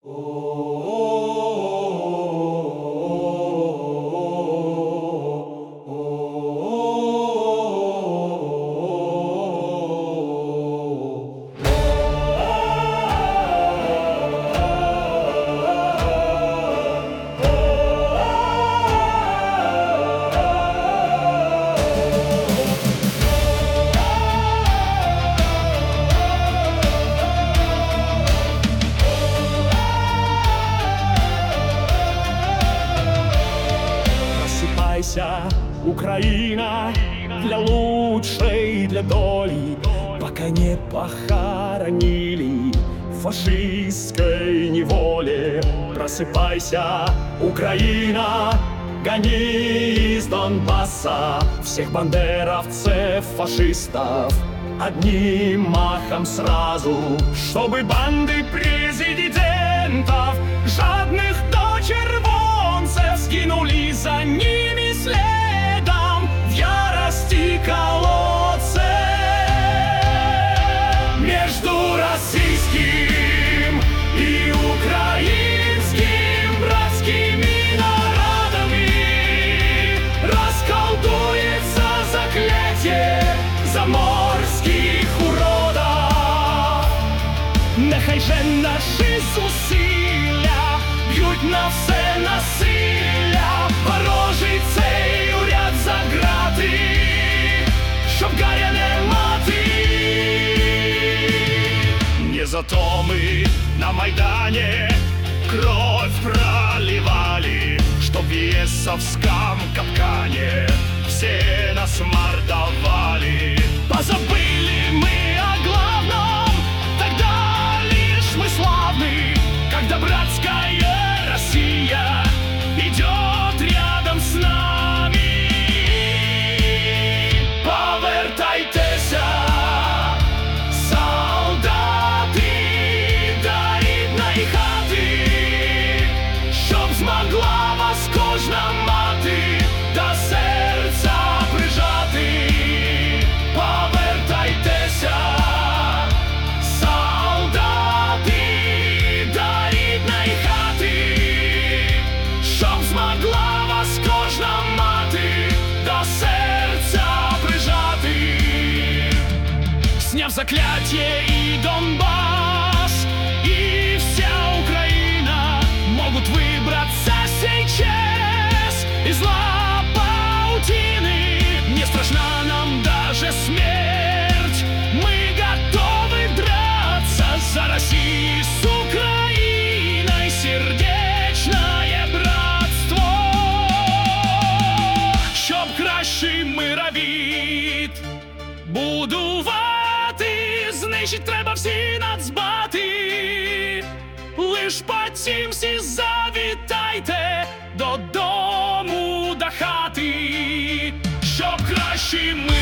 Украина, для лучшей, для доли, пока не похоронили в фашистской неволе. Просыпайся, Украина, гони из Донбасса всех бандеровцев, фашистов одним махом сразу, чтобы банды президентов, жадных до червонцев, скинули за ними следом в ярости колодцы. Между российским и украинским братскими народами расколдуется заклятие заморских уродов. Нехай же наші зусилля б'ють на все насилля, ворожий цей уряд за грати, щоб горя не мати. Не зато мы на Майдане кровь проливали, чтоб в ЕСовском капкане все нас мордовали. Позабыли мы о главном, тогда лишь мы славны, когда братская Россия идет рядом с нами. Повертайтеся, солдати, до рідної хати, щоб змогла вас кожна мати до серця прижати. Повертайтеся, солдати, до рідної хати, щоб змогла вас кожна мати до серця прижати. Сняв заклятие, и Донбасс, и вся Украина могут выбраться сейчас из лап паутины. Не страшна нам даже смерть, мы готовы драться за Россию с Украиной, сердечное братство. Щоб кращий мировід будувати, знищить треба всі нацбати. Лиш потім всі завітайте додому до хати, щоб кращий